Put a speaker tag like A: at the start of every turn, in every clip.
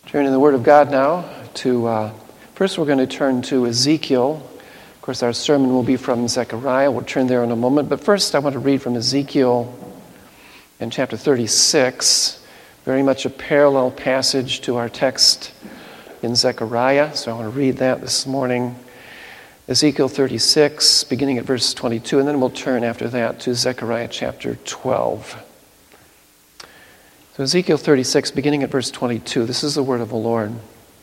A: Turning to the Word of God now. First we're going to turn to Ezekiel. Of course, our sermon will be from Zechariah. We'll turn there in a moment. But first I want to read from Ezekiel in chapter 36. Very much a parallel passage to our text in Zechariah. So I want to read that this morning. Ezekiel 36, beginning at verse 22. And then we'll turn after that to Zechariah chapter 12. So Ezekiel 36, beginning at verse 22, this is the word of the Lord.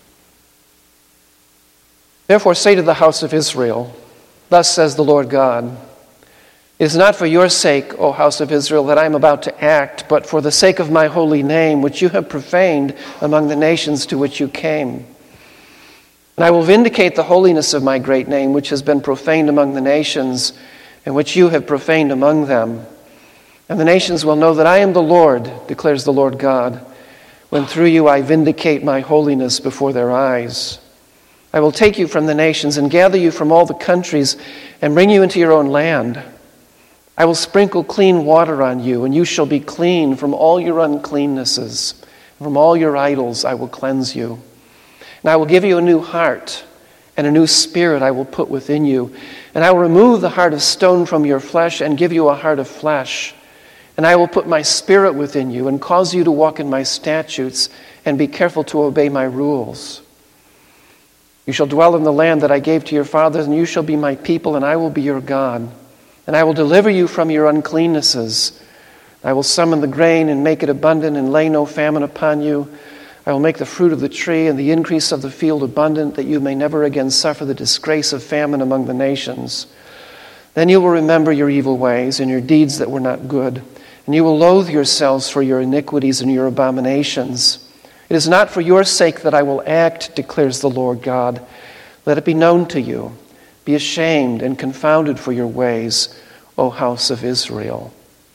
A: Therefore say to the house of Israel, thus says the Lord God, it is not for your sake, O house of Israel, that I am about to act, but for the sake of my holy name, which you have profaned among the nations to which you came. And I will vindicate the holiness of my great name, which has been profaned among the nations, and which you have profaned among them. And the nations will know that I am the Lord, declares the Lord God, when through you I vindicate my holiness before their eyes. I will take you from the nations and gather you from all the countries and bring you into your own land. I will sprinkle clean water on you, and you shall be clean from all your uncleannesses. From all your idols I will cleanse you. And I will give you a new heart, and a new spirit I will put within you. And I will remove the heart of stone from your flesh and give you a heart of flesh. And I will put my spirit within you and cause you to walk in my statutes and be careful to obey my rules. You shall dwell in the land that I gave to your fathers, and you shall be my people, and I will be your God. And I will deliver you from your uncleannesses. I will summon the grain and make it abundant and lay no famine upon you. I will make the fruit of the tree and the increase of the field abundant, that you may never again suffer the disgrace of famine among the nations. Then you will remember your evil ways and your deeds that were not good. And you will loathe yourselves for your iniquities and your abominations. It is not for your sake that I will act, declares the Lord God. Let it be known to you. Be ashamed and confounded for your ways, O house of Israel.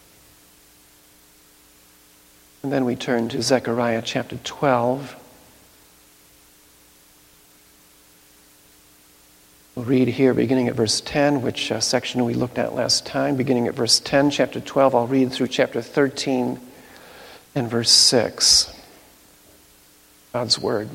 A: And then we turn to Zechariah chapter 12. We'll read here beginning at verse 10, which section we looked at last time. Beginning at verse 10, chapter 12, I'll read through chapter 13 and verse 6. God's word.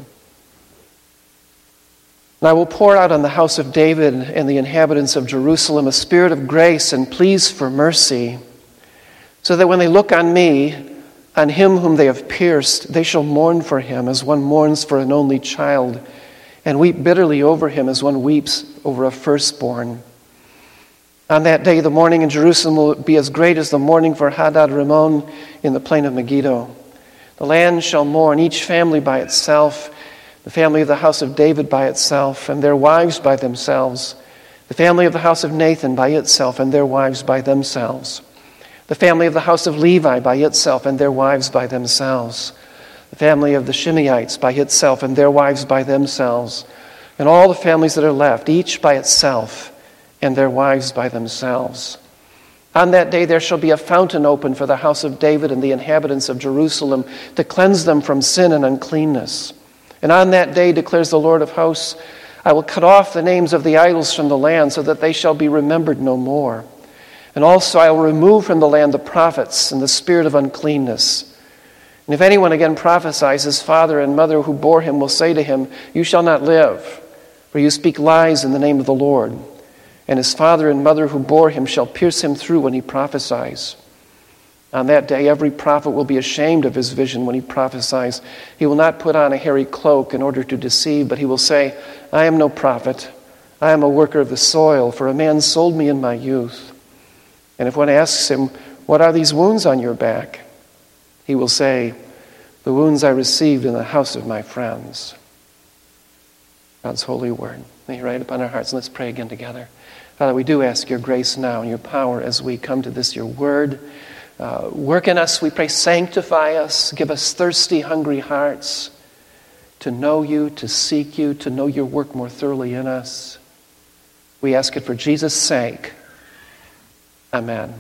A: And I will pour out on the house of David and the inhabitants of Jerusalem a spirit of grace and pleas for mercy, so that when they look on me, on him whom they have pierced, they shall mourn for him as one mourns for an only child, and weep bitterly over him as one weeps over a firstborn. On that day, the mourning in Jerusalem will be as great as the mourning for Hadad Rimmon in the plain of Megiddo. The land shall mourn, each family by itself, the family of the house of David by itself, and their wives by themselves, the family of the house of Nathan by itself, and their wives by themselves, the family of the house of Levi by itself, and their wives by themselves, the family of the Shimeites by itself, and their wives by themselves, and all the families that are left, each by itself, and their wives by themselves. On that day there shall be a fountain open for the house of David and the inhabitants of Jerusalem, to cleanse them from sin and uncleanness. And on that day, declares the Lord of hosts, I will cut off the names of the idols from the land, so that they shall be remembered no more. And also I will remove from the land the prophets and the spirit of uncleanness. And if anyone again prophesies, his father and mother who bore him will say to him, you shall not live, for you speak lies in the name of the Lord. And his father and mother who bore him shall pierce him through when he prophesies. On that day every prophet will be ashamed of his vision when he prophesies. He will not put on a hairy cloak in order to deceive, but he will say, I am no prophet. I am a worker of the soil, for a man sold me in my youth. And if one asks him, what are these wounds on your back? He will say, the wounds I received in the house of my friends. God's holy word. May He write upon our hearts. And let's pray again together. Father, we do ask your grace now and your power as we come to this, your word. Work in us, we pray, sanctify us. Give us thirsty, hungry hearts to know you, to seek you, to know your work more thoroughly in us. We ask it for Jesus' sake. Amen.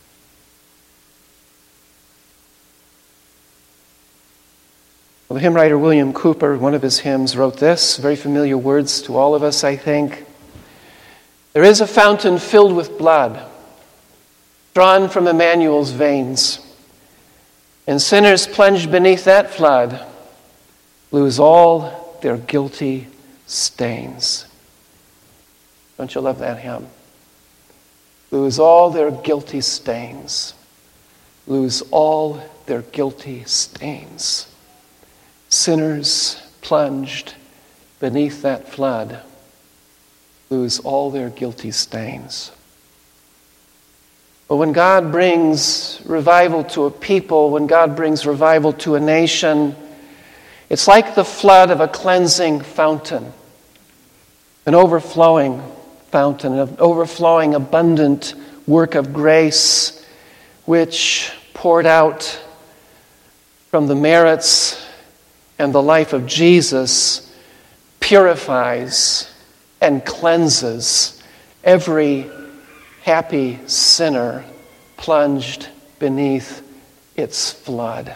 A: Well, the hymn writer William Cooper, one of his hymns, wrote this, very familiar words to all of us, I think. There is a fountain filled with blood, drawn from Emmanuel's veins, and sinners plunged beneath that flood lose all their guilty stains. Don't you love that hymn? Lose all their guilty stains. Lose all their guilty stains. Sinners plunged beneath that flood lose all their guilty stains. But when God brings revival to a people, when God brings revival to a nation, it's like the flood of a cleansing fountain, an overflowing fountain, an overflowing, abundant work of grace, which poured out from the merits and the life of Jesus purifies and cleanses every happy sinner plunged beneath its flood.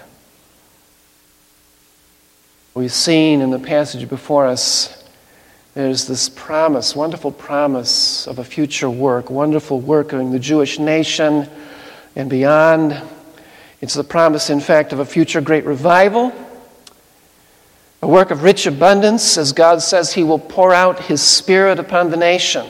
A: We've seen in the passage before us, there's this promise, wonderful promise of a future work, wonderful work in the Jewish nation and beyond. It's the promise, in fact, of a future great revival, a work of rich abundance, as God says He will pour out His Spirit upon the nation.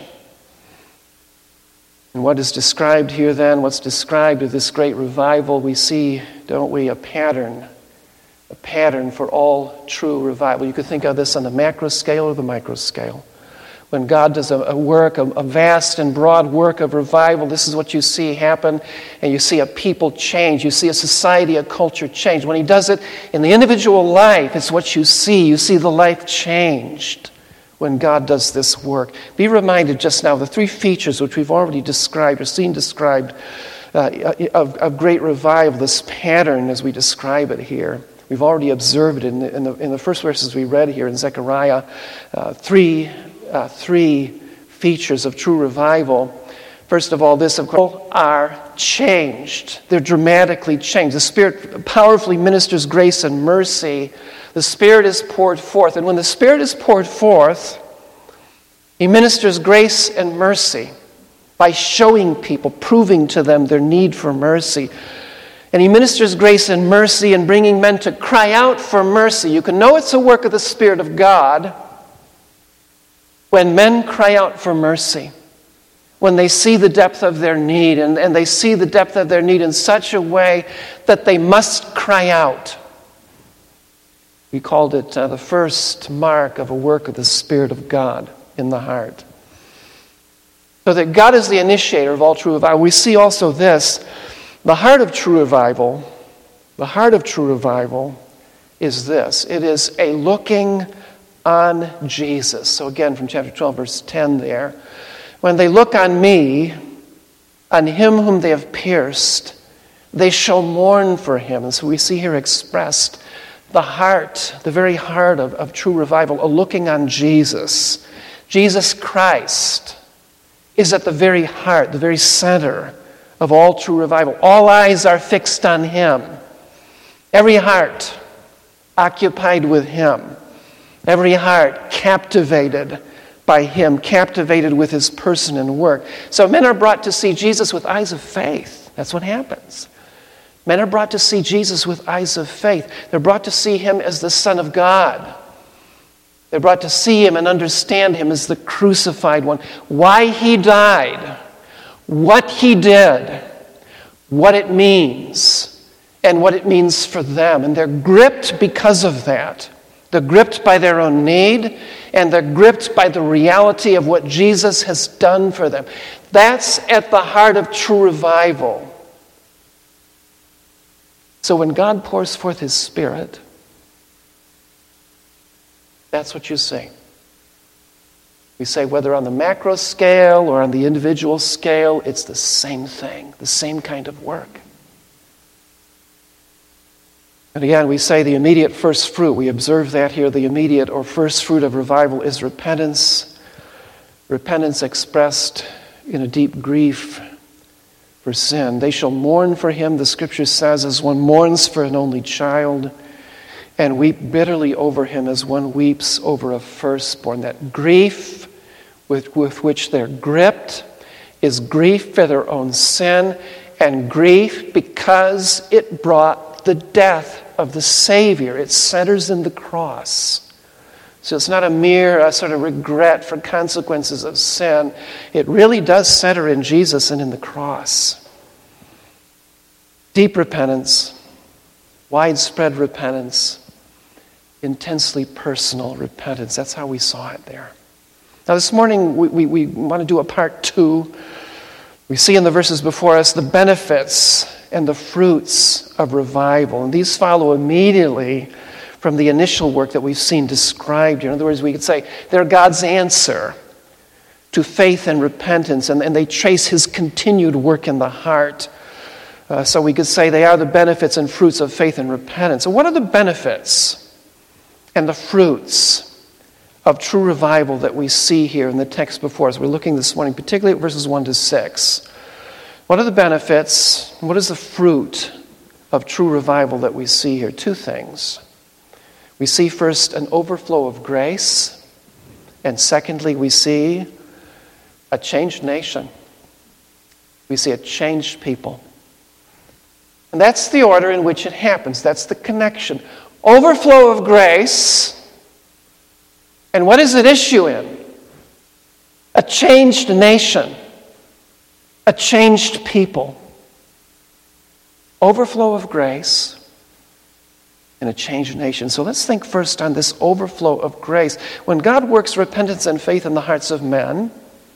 A: And what is described here then, what's described of this great revival, we see, don't we, a pattern for all true revival. You could think of this on the macro scale or the micro scale. When God does a work, a vast and broad work of revival, this is what you see happen, and you see a people change. You see a society, a culture change. When He does it in the individual life, it's what you see. You see the life changed when God does this work. Be reminded just now of the three features which we've already described or seen described of great revival, this pattern as we describe it here. We've already observed it in the first verses we read here in Zechariah, three features of true revival. First of all, this, of course, are changed. They're dramatically changed. The Spirit powerfully ministers grace and mercy. The Spirit is poured forth. And when the Spirit is poured forth, He ministers grace and mercy by showing people, proving to them their need for mercy. And He ministers grace and mercy in bringing men to cry out for mercy. You can know it's a work of the Spirit of God when men cry out for mercy, when they see the depth of their need, and they see the depth of their need in such a way that they must cry out. We called it the first mark of a work of the Spirit of God in the heart. So that God is the initiator of all true revival. We see also this, the heart of true revival is this. It is a looking on Jesus. So again, from chapter 12, verse 10 there. When they look on me, on Him whom they have pierced, they shall mourn for Him. And so we see here expressed the heart, the very heart of true revival, a looking on Jesus. Jesus Christ is at the very heart, the very center of all true revival. All eyes are fixed on Him. Every heart occupied with Him. Every heart captivated by Him, captivated with His person and work. So men are brought to see Jesus with eyes of faith. That's what happens. Men are brought to see Jesus with eyes of faith. They're brought to see Him as the Son of God. They're brought to see Him and understand Him as the crucified one. Why He died, what He did, what it means, and what it means for them. And they're gripped because of that. They're gripped by their own need, and they're gripped by the reality of what Jesus has done for them. That's at the heart of true revival. So when God pours forth His Spirit, that's what you see. We say whether on the macro scale or on the individual scale, it's the same thing, the same kind of work. And again, we say the immediate first fruit. We observe that here. The immediate or first fruit of revival is repentance. Repentance expressed in a deep grief for sin. They shall mourn for him, the Scripture says, as one mourns for an only child, and weep bitterly over him as one weeps over a firstborn. That grief with which they're gripped is grief for their own sin, and grief because it brought the death of the Savior. It centers in the cross. So it's not a mere sort of regret for consequences of sin. It really does center in Jesus and in the cross. Deep repentance, widespread repentance, intensely personal repentance. That's how we saw it there. Now this morning we want to do a part 2. We see in the verses before us the benefits and the fruits of revival. And these follow immediately from the initial work that we've seen described here. In other words, we could say they're God's answer to faith and repentance, and they trace his continued work in the heart. So we could say they are the benefits and fruits of faith and repentance. So what are the benefits and the fruits of true revival that we see here in the text before us? We're looking this morning particularly at verses 1 to 6. What are the benefits? What is the fruit of true revival that we see here? 2 things. We see first an overflow of grace, and secondly we see a changed nation. We see a changed people. And that's the order in which it happens. That's the connection. Overflow of grace. And what does it issue in? A changed nation. A changed people. Overflow of grace and a changed nation. So let's think first on this overflow of grace. When God works repentance and faith in the hearts of men,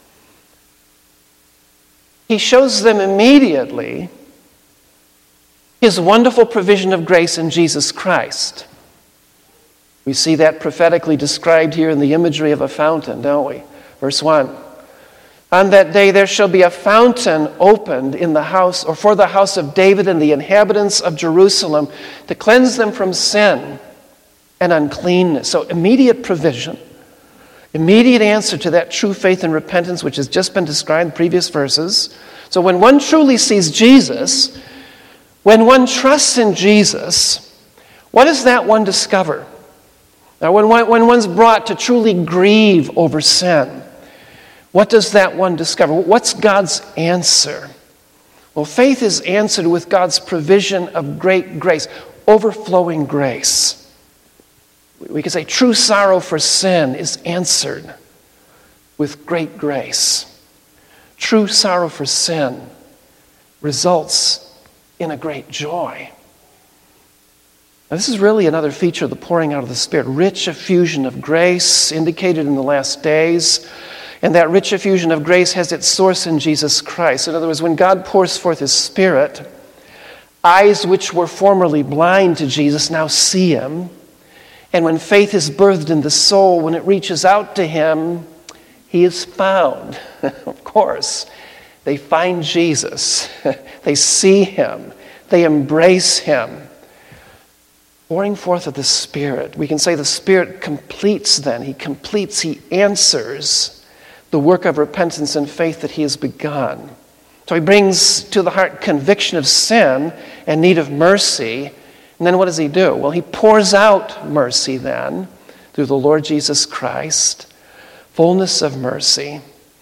A: he shows them immediately his wonderful provision of grace in Jesus Christ. We see that prophetically described here in the imagery of a fountain, don't we? Verse 1. On that day there shall be a fountain opened in the house, or for the house of David and the inhabitants of Jerusalem, to cleanse them from sin and uncleanness. So immediate provision, immediate answer to that true faith and repentance which has just been described in previous verses. So when one truly sees Jesus, when one trusts in Jesus, what does that one discover? Now when one's brought to truly grieve over sin, what does that one discover? What's God's answer? Well, faith is answered with God's provision of great grace, overflowing grace. We could say true sorrow for sin is answered with great grace. True sorrow for sin results in a great joy. Now, this is really another feature of the pouring out of the Spirit. Rich effusion of grace indicated in the last days. And that rich effusion of grace has its source in Jesus Christ. In other words, when God pours forth his Spirit, eyes which were formerly blind to Jesus now see him. And when faith is birthed in the soul, when it reaches out to him, he is found. Of course, they find Jesus. They see him. They embrace him. Pouring forth of the Spirit. We can say the Spirit completes then. He answers the work of repentance and faith that he has begun. So he brings to the heart conviction of sin and need of mercy. And then what does he do? Well, he pours out mercy then through the Lord Jesus Christ, fullness of mercy.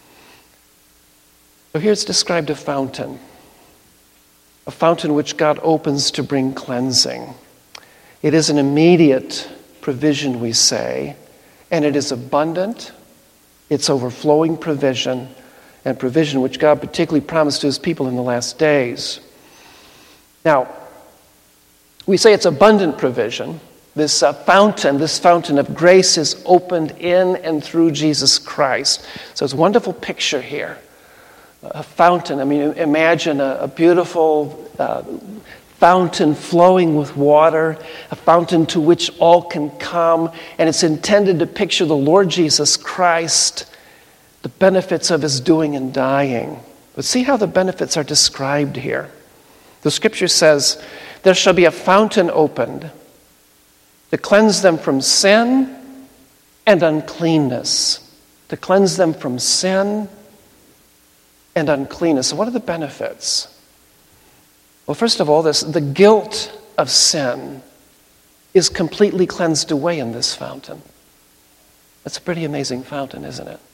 A: So here it's described a fountain which God opens to bring cleansing. It is an immediate provision, we say, and it is abundant. It's overflowing provision, and provision which God particularly promised to his people in the last days. Now, we say it's abundant provision. This fountain of grace is opened in and through Jesus Christ. So it's a wonderful picture here. A fountain, imagine a beautiful fountain flowing with water, a fountain to which all can come, and it's intended to picture the Lord Jesus Christ, the benefits of his doing and dying. But see how the benefits are described here. The scripture says, there shall be a fountain opened to cleanse them from sin and uncleanness. To cleanse them from sin and uncleanness. So what are the benefits? Well, first of all, the guilt of sin is completely cleansed away in this fountain. That's a pretty amazing fountain, isn't it?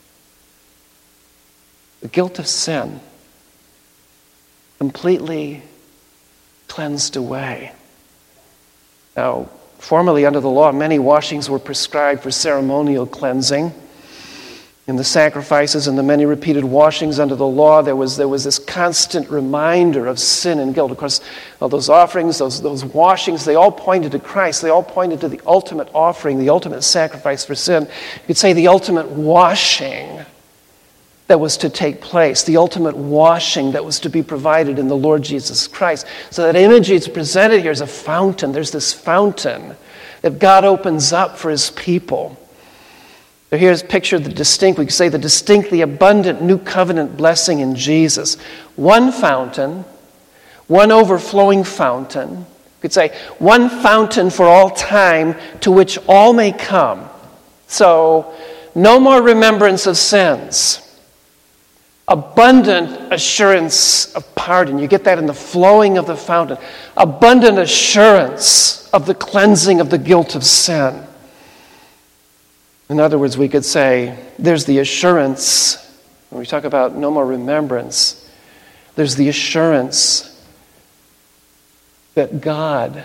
A: The guilt of sin completely cleansed away. Now, formerly under the law, many washings were prescribed for ceremonial cleansing. In the sacrifices and the many repeated washings under the law, there was this constant reminder of sin and guilt. Of course, all those offerings, those washings, they all pointed to Christ. They all pointed to the ultimate offering, the ultimate sacrifice for sin. You could say the ultimate washing that was to take place, the ultimate washing that was to be provided in the Lord Jesus Christ. So that image is presented here as a fountain. There's this fountain that God opens up for his people. So here's pictured we could say the distinct, the abundant new covenant blessing in Jesus. One fountain, one overflowing fountain. You could say one fountain for all time to which all may come. So no more remembrance of sins. Abundant assurance of pardon. You get that in the flowing of the fountain. Abundant assurance of the cleansing of the guilt of sin. In other words, we could say there's the assurance, when we talk about no more remembrance, there's the assurance that God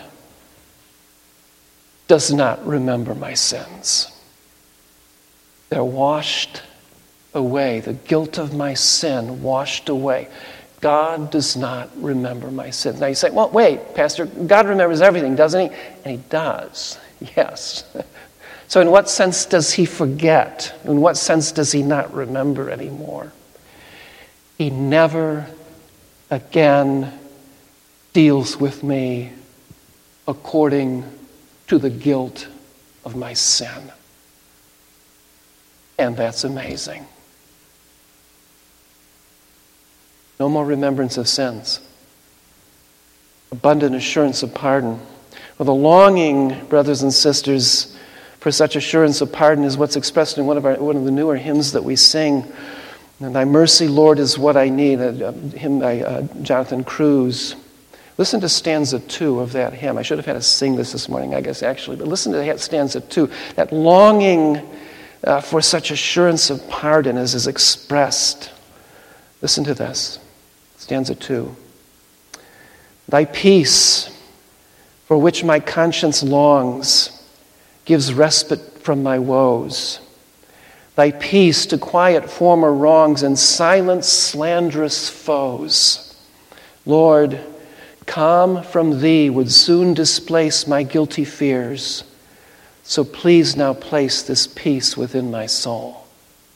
A: does not remember my sins. They're washed away. The guilt of my sin washed away. God does not remember my sins. Now you say, well, wait, Pastor, God remembers everything, doesn't he? And he does, yes. So in what sense does he forget? In what sense does he not remember anymore? He never again deals with me according to the guilt of my sin. And that's amazing. No more remembrance of sins. Abundant assurance of pardon. Well, the longing, brothers and sisters, for such assurance of pardon is what's expressed in one of the newer hymns that we sing. And thy mercy, Lord, is what I need. A hymn by Jonathan Cruz. Listen to stanza 2 of that hymn. I should have had us sing this morning, I guess, actually. But listen to stanza 2. That longing for such assurance of pardon as is expressed. Listen to this. Stanza 2. Thy peace, for which my conscience longs, gives respite from my woes. Thy peace to quiet former wrongs and silence slanderous foes. Lord, calm from thee would soon displace my guilty fears. So please now place this peace within my soul.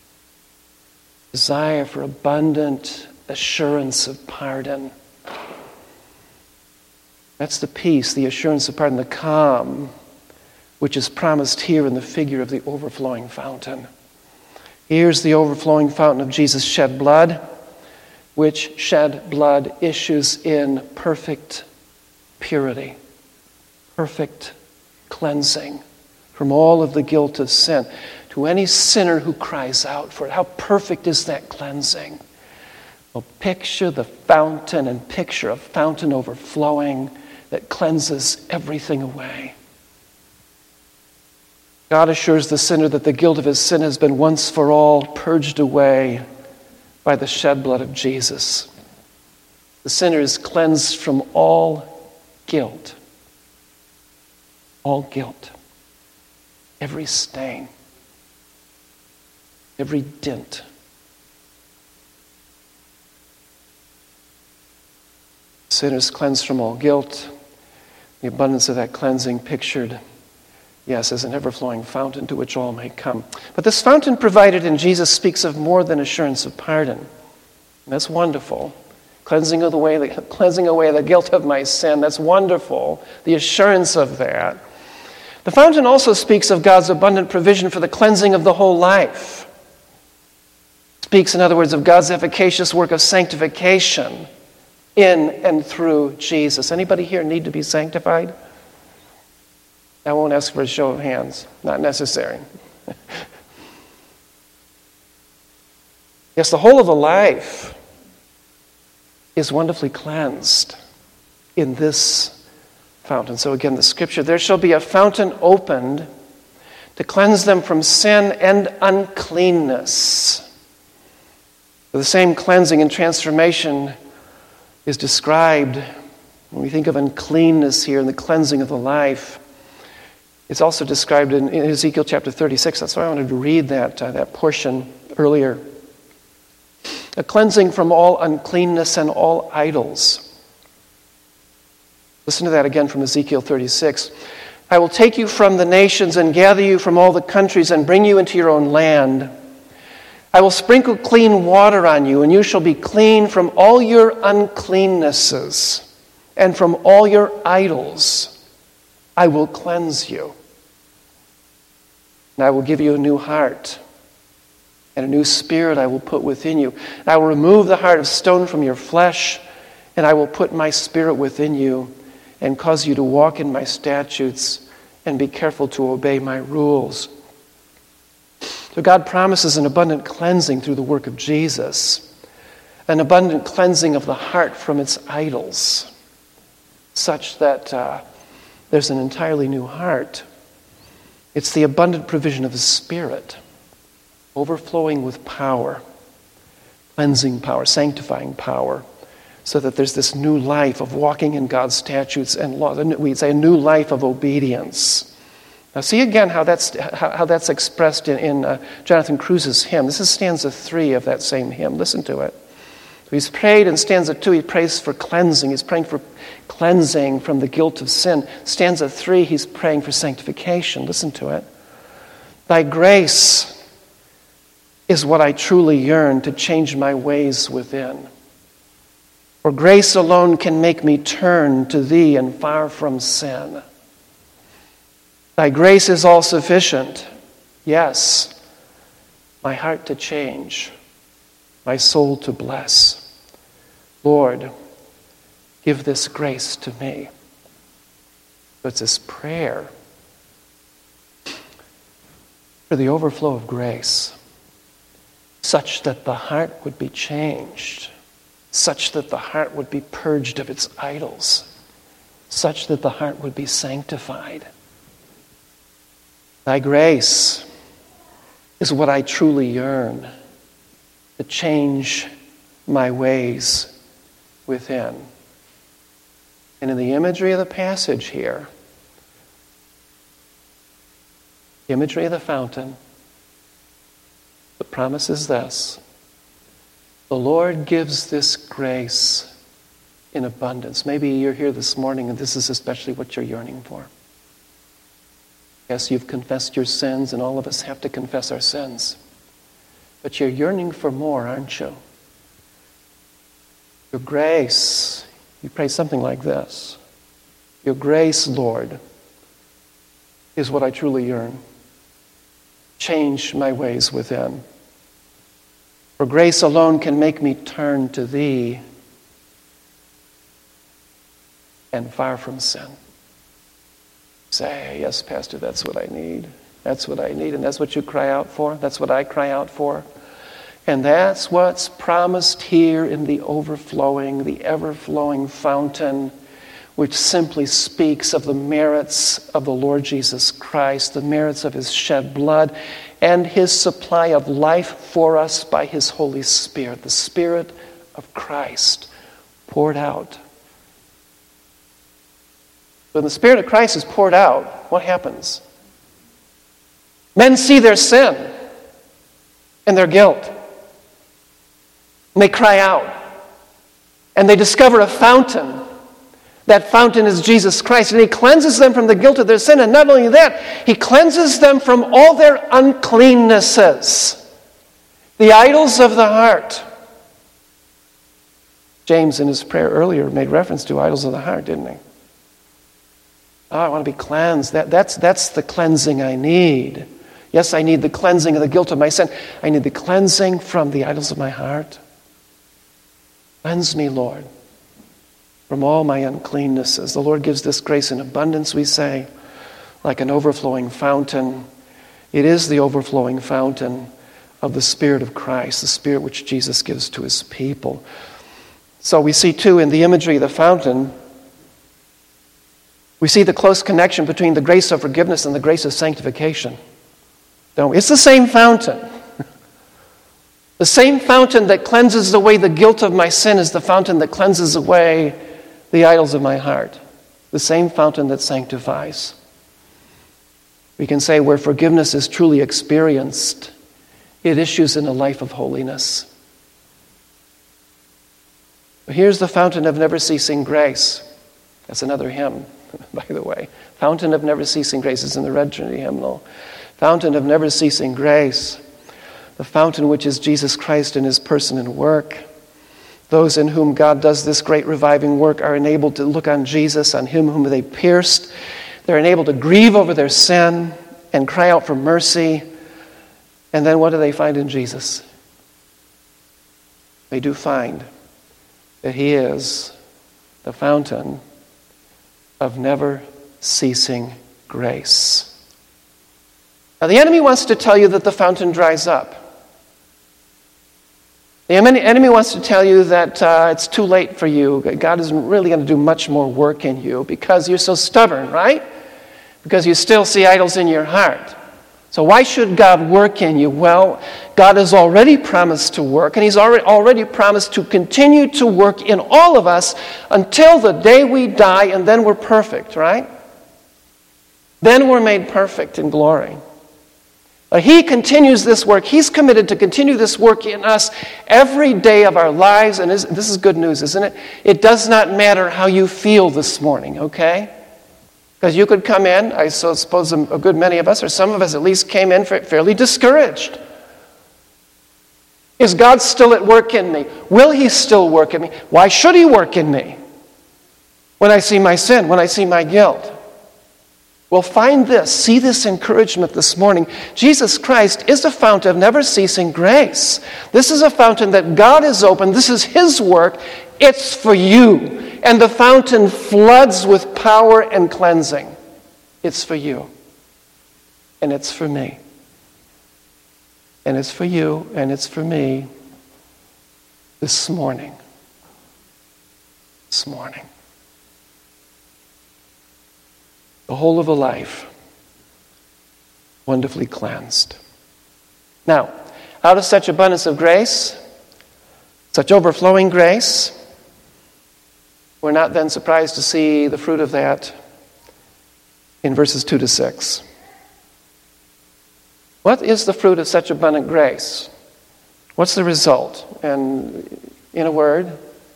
A: Desire for abundant assurance of pardon. That's the peace, the assurance of pardon, the calm, which is promised here in the figure of the overflowing fountain. Here's the overflowing fountain of Jesus' shed blood, which shed blood issues in perfect purity, perfect cleansing from all of the guilt of sin. To any sinner who cries out for it, how perfect is that cleansing? Well, picture the fountain and picture a fountain overflowing that cleanses everything away. God assures the sinner that the guilt of his sin has been once for all purged away by the shed blood of Jesus. The sinner is cleansed from all guilt. All guilt. Every stain. Every dint. The sinner is cleansed from all guilt. The abundance of that cleansing pictured, yes, as an ever-flowing fountain to which all may come. But this fountain provided in Jesus speaks of more than assurance of pardon. And that's wonderful. Cleansing away the guilt of my sin. That's wonderful. The assurance of that. The fountain also speaks of God's abundant provision for the cleansing of the whole life. It speaks, in other words, of God's efficacious work of sanctification in and through Jesus. Anybody here need to be sanctified? I won't ask for a show of hands. Not necessary. Yes, the whole of the life is wonderfully cleansed in this fountain. So again, the scripture, there shall be a fountain opened to cleanse them from sin and uncleanness. The same cleansing and transformation is described When we think of uncleanness here and the cleansing of the life, it's also described in Ezekiel chapter 36. That's why I wanted to read that portion earlier. A cleansing from all uncleanness and all idols. Listen to that again from Ezekiel 36. I will take you from the nations and gather you from all the countries and bring you into your own land. I will sprinkle clean water on you, and you shall be clean from all your uncleannesses and from all your idols. I will cleanse you. And I will give you a new heart, and a new spirit I will put within you. And I will remove the heart of stone from your flesh, and I will put my spirit within you and cause you to walk in my statutes and be careful to obey my rules. So God promises an abundant cleansing through the work of Jesus, an abundant cleansing of the heart from its idols, such that there's an entirely new heart. It's the abundant provision of the Spirit, overflowing with power, cleansing power, sanctifying power, so that there's this new life of walking in God's statutes and laws. We'd say a new life of obedience. Now see again how that's expressed in Jonathan Cruz's hymn. This is stanza 3 of that same hymn. Listen to it. He's prayed in stanza 2, he prays for cleansing. He's praying for cleansing from the guilt of sin. Stanza 3, he's praying for sanctification. Listen to it. Thy grace is what I truly yearn to change my ways within. For grace alone can make me turn to thee and far from sin. Thy grace is all sufficient. Yes, my heart to change, my soul to bless. Lord, give this grace to me. So it's this prayer for the overflow of grace, such that the heart would be changed, such that the heart would be purged of its idols, such that the heart would be sanctified. Thy grace is what I truly yearn, to change my ways within. And in the imagery of the passage here, the imagery of the fountain, the promise is this: the Lord gives this grace in abundance. Maybe you're here this morning and this is especially what you're yearning for. Yes, you've confessed your sins, and all of us have to confess our sins. But you're yearning for more, aren't you? Your grace, you pray something like this: your grace, Lord, is what I truly yearn. Change my ways within. For grace alone can make me turn to thee and far from sin. Say, yes, Pastor, that's what I need. That's what I need, and that's what you cry out for. That's what I cry out for. And that's what's promised here in the overflowing, the ever-flowing fountain, which simply speaks of the merits of the Lord Jesus Christ, the merits of his shed blood, and his supply of life for us by his Holy Spirit, the Spirit of Christ poured out. When the Spirit of Christ is poured out, what happens? Men see their sin and their guilt, and they cry out, and they discover a fountain. That fountain is Jesus Christ, and he cleanses them from the guilt of their sin. And not only that, he cleanses them from all their uncleannesses, the idols of the heart. James, in his prayer earlier, made reference to idols of the heart, didn't he? Oh, I want to be cleansed. That's the cleansing I need. Yes, I need the cleansing of the guilt of my sin. I need the cleansing from the idols of my heart. Cleanse me, Lord, from all my uncleannesses. The Lord gives this grace in abundance, we say, like an overflowing fountain. It is the overflowing fountain of the Spirit of Christ, the Spirit which Jesus gives to his people. So we see, too, in the imagery of the fountain, we see the close connection between the grace of forgiveness and the grace of sanctification. Don't we? It's the same fountain. The same fountain that cleanses away the guilt of my sin is the fountain that cleanses away the idols of my heart, the same fountain that sanctifies. We can say where forgiveness is truly experienced, it issues in a life of holiness. But here's the fountain of never-ceasing grace. That's another hymn, by the way. Fountain of never-ceasing grace is in the Red Trinity hymnal. Fountain of never-ceasing grace. The fountain which is Jesus Christ in his person and work. Those in whom God does this great reviving work are enabled to look on Jesus, on him whom they pierced. They're enabled to grieve over their sin and cry out for mercy. And then what do they find in Jesus? They do find that he is the fountain of never-ceasing grace. Now, the enemy wants to tell you that the fountain dries up. The enemy wants to tell you that it's too late for you. God isn't really going to do much more work in you because you're so stubborn, right? Because you still see idols in your heart. So why should God work in you? Well, God has already promised to work, and he's already promised to continue to work in all of us until the day we die, and then we're perfect, right? Then we're made perfect in glory. He continues this work. He's committed to continue this work in us every day of our lives, and this is good news, isn't it? It does not matter how you feel this morning, okay? Because you could come in, I suppose a good many of us, or some of us at least, came in fairly discouraged. Is God still at work in me? Will he still work in me? Why should he work in me? When I see my sin, when I see my guilt. Well, see this encouragement this morning. Jesus Christ is a fountain of never-ceasing grace. This is a fountain that God has opened. This is his work. It's for you. And the fountain floods with power and cleansing. It's for you. And it's for me. And it's for you, and it's for me this morning. This morning. The whole of a life wonderfully cleansed. Now, out of such abundance of grace, such overflowing grace, we're not then surprised to see the fruit of that in verses 2 to 6. What is the fruit of such abundant grace? What's the result? And in a word,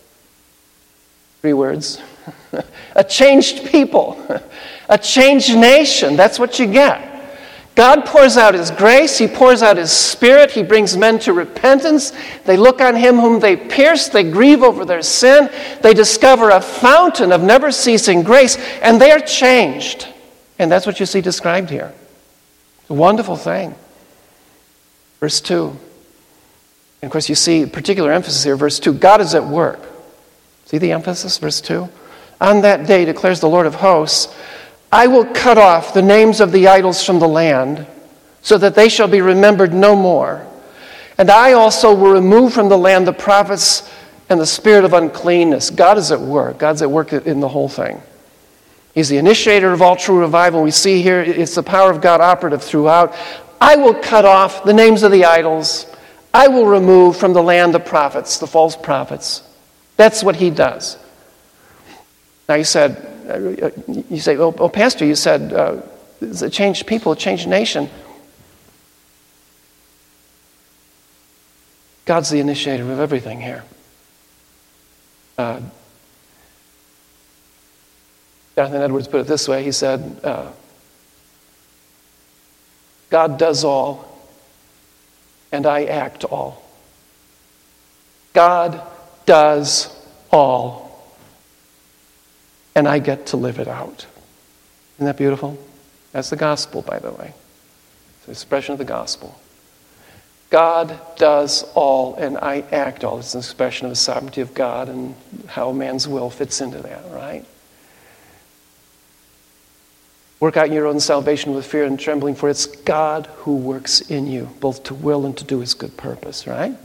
A: 3 words, a changed people, a changed nation. That's what you get. God pours out his grace. He pours out his Spirit. He brings men to repentance. They look on him whom they pierced. They grieve over their sin. They discover a fountain of never-ceasing grace, and they are changed. And that's what you see described here. It's a wonderful thing. Verse 2. And of course, you see particular emphasis here. Verse 2, God is at work. See the emphasis? Verse 2. On that day, declares the Lord of hosts, I will cut off the names of the idols from the land, so that they shall be remembered no more. And I also will remove from the land the prophets and the spirit of uncleanness. God is at work. God's at work in the whole thing. He's the initiator of all true revival. We see here it's the power of God operative throughout. I will cut off the names of the idols. I will remove from the land the prophets, the false prophets. That's what he does. Now you say, oh, Pastor, you said it's a changed people, a changed nation. God's the initiator of everything here. Jonathan Edwards put it this way. He said, God does all, and I act all. God does all, and I get to live it out. Isn't that beautiful? That's the gospel, by the way. It's an expression of the gospel. God does all, and I act all. It's an expression of the sovereignty of God and how man's will fits into that, right? Work out your own salvation with fear and trembling, for it's God who works in you, both to will and to do his good purpose, right?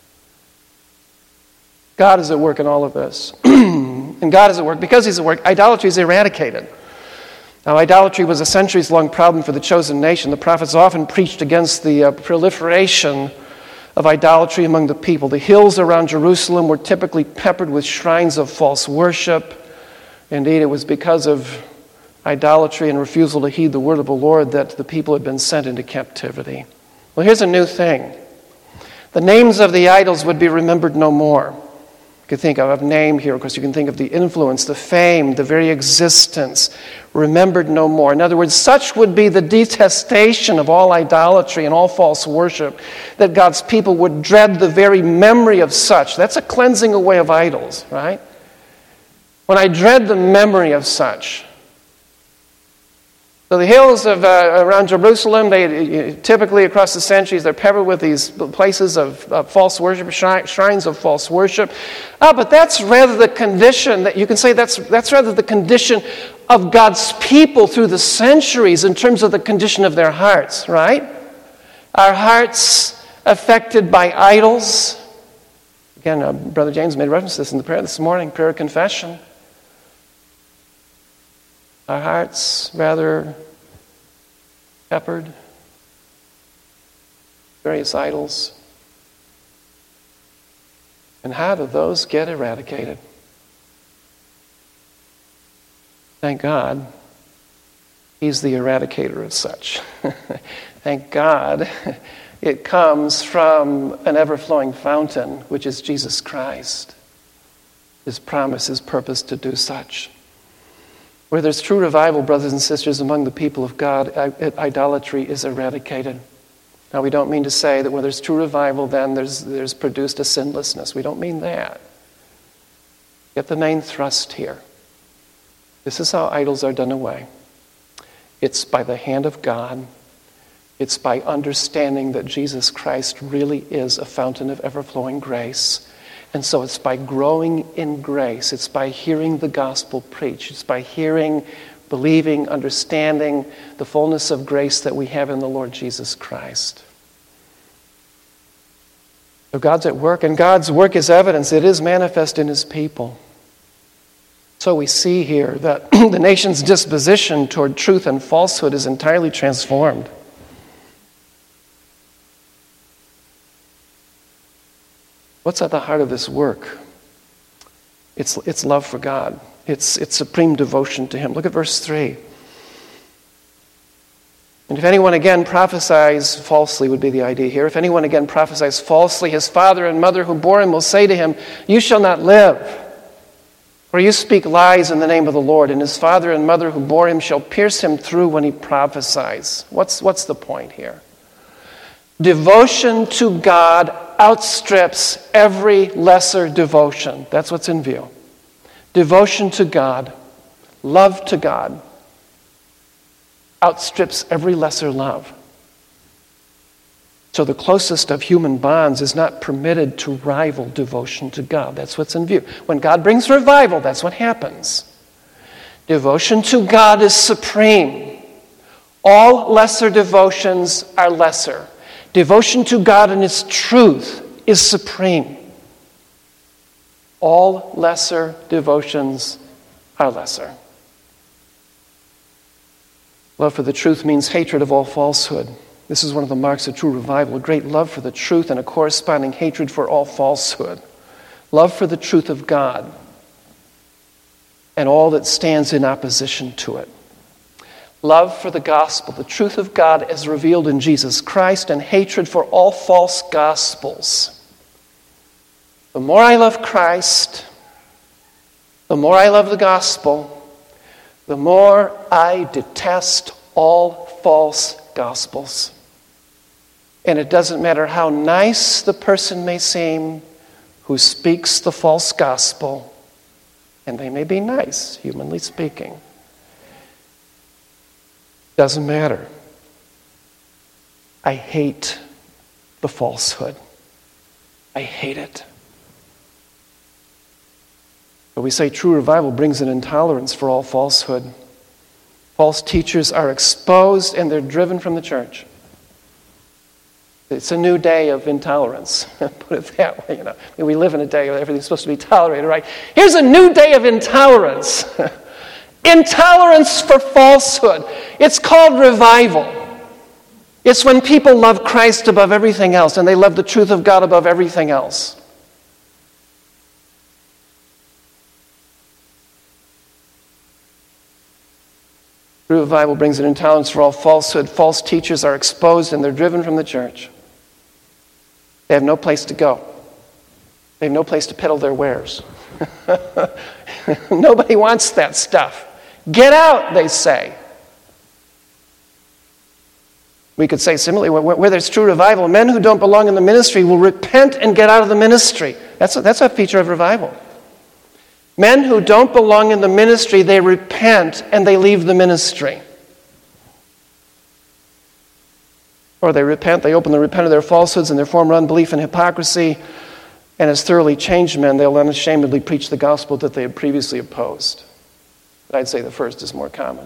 A: God is at work in all of this. And God is at work. Because he's at work, idolatry is eradicated. Now, idolatry was a centuries-long problem for the chosen nation. The prophets often preached against the proliferation of idolatry among the people. The hills around Jerusalem were typically peppered with shrines of false worship. Indeed, it was because of idolatry and refusal to heed the word of the Lord that the people had been sent into captivity. Well, here's a new thing. The names of the idols would be remembered no more. You can think of a name here, of course, you can think of the influence, the fame, the very existence, remembered no more. In other words, such would be the detestation of all idolatry and all false worship that God's people would dread the very memory of such. That's a cleansing away of idols, right? When I dread the memory of such. So the hills of around Jerusalem, they typically across the centuries, they're peppered with these places of false worship, shrines of false worship. But that's rather the condition, that you can say that's rather the condition of God's people through the centuries in terms of the condition of their hearts, right? Our hearts affected by idols. Again, Brother James made reference to this in the prayer this morning, prayer of confession. Our hearts rather peppered, various idols. And how do those get eradicated? Thank God, He's the eradicator of such. Thank God, it comes from an ever-flowing fountain, which is Jesus Christ. His promise, His purpose to do such. Where there's true revival, brothers and sisters, among the people of God, idolatry is eradicated. Now, we don't mean to say that where there's true revival, then there's produced a sinlessness. We don't mean that. Get the main thrust here. This is how idols are done away. It's by the hand of God. It's by understanding that Jesus Christ really is a fountain of ever-flowing grace. And so it's by growing in grace. It's by hearing the gospel preached. It's by hearing, believing, understanding the fullness of grace that we have in the Lord Jesus Christ. So God's at work, and God's work is evidence. It is manifest in His people. So we see here that the nation's disposition toward truth and falsehood is entirely transformed. What's at the heart of this work? It's love for God. It's supreme devotion to Him. Look at verse 3. And if anyone again prophesies falsely, would be the idea here. If anyone again prophesies falsely, his father and mother who bore him will say to him, "You shall not live. For you speak lies in the name of the Lord." And his father and mother who bore him shall pierce him through when he prophesies. What's the point here? Devotion to God outstrips every lesser devotion. That's what's in view. Devotion to God, love to God, outstrips every lesser love. So the closest of human bonds is not permitted to rival devotion to God. That's what's in view. When God brings revival, that's what happens. Devotion to God is supreme. All lesser devotions are lesser. Devotion to God and His truth is supreme. All lesser devotions are lesser. Love for the truth means hatred of all falsehood. This is one of the marks of true revival, a great love for the truth and a corresponding hatred for all falsehood. Love for the truth of God and all that stands in opposition to it. Love for the gospel, the truth of God as revealed in Jesus Christ, and hatred for all false gospels. The more I love Christ, the more I love the gospel, the more I detest all false gospels. And it doesn't matter how nice the person may seem who speaks the false gospel, and they may be nice, humanly speaking. Doesn't matter. I hate the falsehood. I hate it. But we say true revival brings an intolerance for all falsehood. False teachers are exposed and they're driven from the church. It's a new day of intolerance. Put it that way, we live in a day where everything's supposed to be tolerated, right? Here's a new day of intolerance. Intolerance for falsehood. It's called revival. It's when people love Christ above everything else and they love the truth of God above everything else. True revival brings an intolerance for all falsehood. False teachers are exposed and they're driven from the church. They have no place to go. They have no place to peddle their wares. Nobody wants that stuff. Get out, they say. We could say similarly, where there's true revival, men who don't belong in the ministry will repent and get out of the ministry. That's a feature of revival. Men who don't belong in the ministry, they repent and they leave the ministry. Or they repent, they openly repent of their falsehoods and their former unbelief and hypocrisy, and as thoroughly changed men, they'll unashamedly preach the gospel that they had previously opposed. But I'd say the first is more common.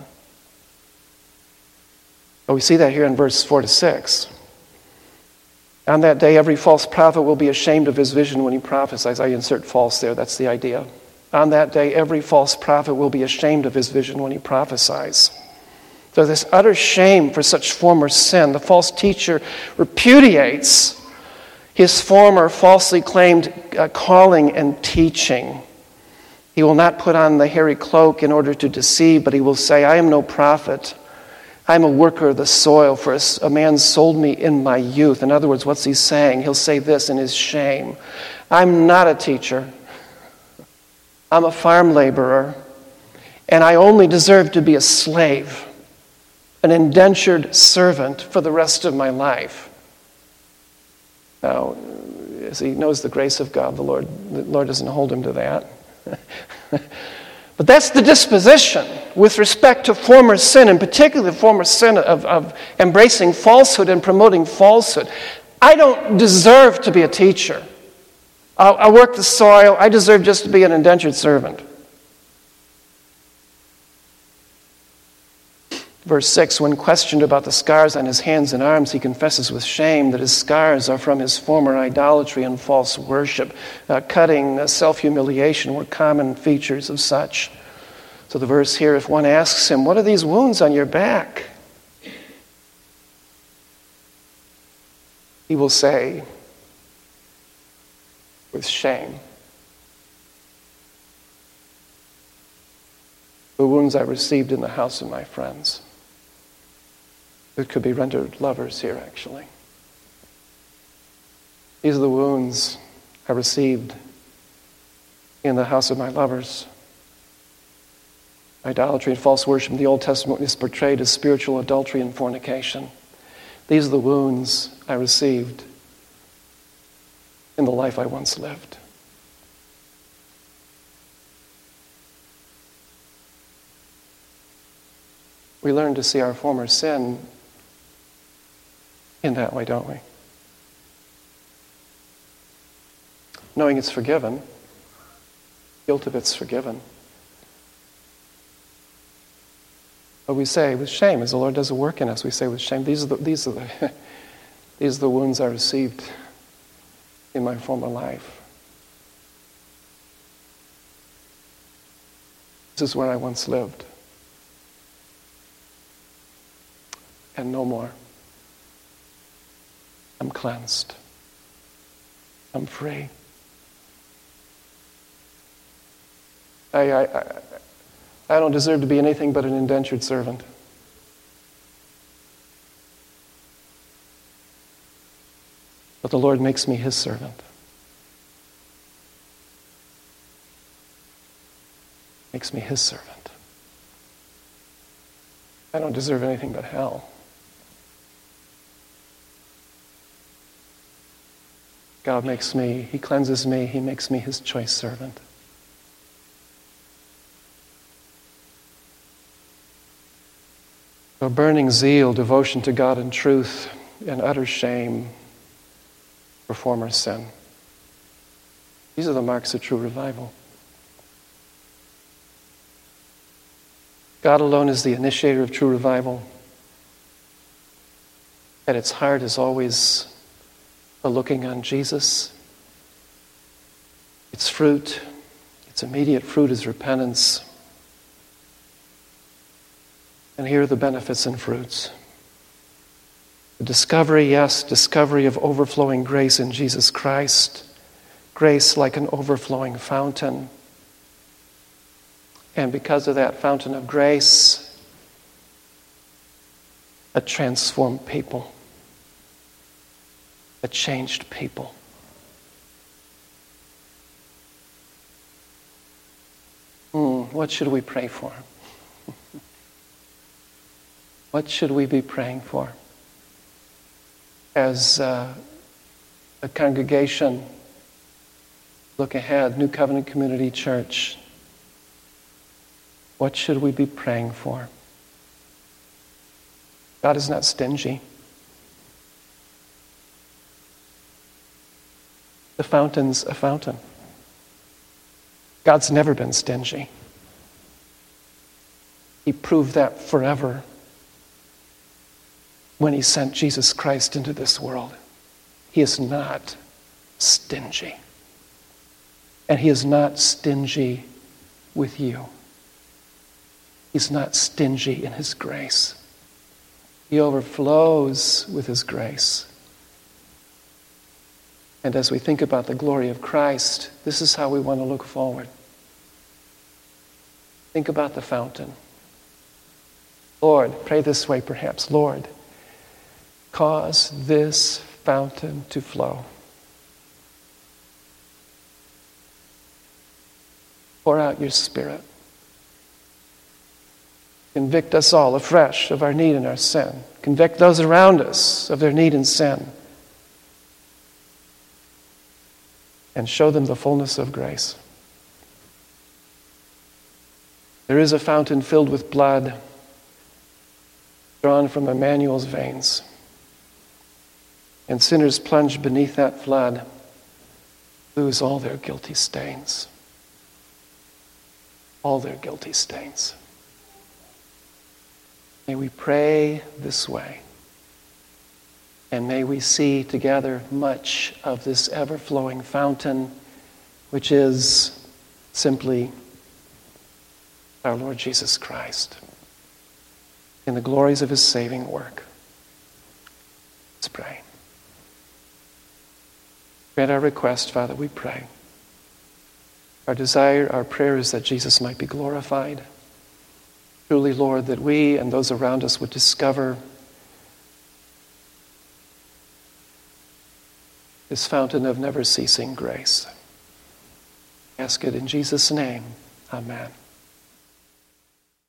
A: But we see that here in verse 4 to 6. On that day, every false prophet will be ashamed of his vision when he prophesies. I insert false there, that's the idea. On that day, every false prophet will be ashamed of his vision when he prophesies. So this utter shame for such former sin, the false teacher repudiates his former falsely claimed calling and teaching. He will not put on the hairy cloak in order to deceive, but he will say, I am no prophet. I am a worker of the soil, for a man sold me in my youth. In other words, what's he saying? He'll say this in his shame. I'm not a teacher. I'm a farm laborer, and I only deserve to be a slave, an indentured servant for the rest of my life. Now, as he knows the grace of God, the Lord doesn't hold him to that. But that's the disposition with respect to former sin, and particularly the former sin of embracing falsehood and promoting falsehood. I don't deserve to be a teacher. I work the soil. I deserve just to be an indentured servant. Verse 6, when questioned about the scars on his hands and arms, he confesses with shame that his scars are from his former idolatry and false worship. Cutting, self-humiliation were common features of such. So the verse here, if one asks him, what are these wounds on your back? He will say, with shame, the wounds I received in the house of my friends. It could be rendered lovers here, actually. These are the wounds I received in the house of my lovers. Idolatry and false worship in the Old Testament is portrayed as spiritual adultery and fornication. These are the wounds I received in the life I once lived. We learn to see our former sin in that way, don't we? Knowing it's forgiven, guilt of it's forgiven. But we say with shame, as the Lord does a work in us, we say with shame, these are the wounds I received in my former life. This is where I once lived. And no more. I'm cleansed. I'm free. I don't deserve to be anything but an indentured servant. But the Lord makes me his servant. Makes me his servant. I don't deserve anything but hell. God makes me, he cleanses me, he makes me his choice servant. A burning zeal, devotion to God and truth, and utter shame for former sin. These are the marks of true revival. God alone is the initiator of true revival. At its heart is always a looking on Jesus. Its fruit, its immediate fruit is repentance. And here are the benefits and fruits. The discovery, yes, discovery of overflowing grace in Jesus Christ. Grace like an overflowing fountain. And because of that fountain of grace, a transformed people, a changed people. What should we pray for? What should we be praying for? As a congregation, look ahead, New Covenant Community Church, what should we be praying for? God is not stingy. The fountain's a fountain. God's never been stingy. He proved that forever when he sent Jesus Christ into this world. He is not stingy. And he is not stingy with you. He's not stingy in his grace. He overflows with his grace. And as we think about the glory of Christ, this is how we want to look forward. Think about the fountain. Lord, pray this way perhaps. Lord, cause this fountain to flow. Pour out your Spirit. Convict us all afresh of our need and our sin. Convict those around us of their need and sin. And show them the fullness of grace. There is a fountain filled with blood drawn from Emmanuel's veins. And sinners plunged beneath that flood lose all their guilty stains. All their guilty stains. May we pray this way. And may we see together much of this ever-flowing fountain, which is simply our Lord Jesus Christ, in the glories of his saving work. Let's pray. Grant our request, Father, we pray. Our desire, our prayer is that Jesus might be glorified. Truly, Lord, that we and those around us would discover this fountain of never-ceasing grace. Ask it in Jesus' name. Amen.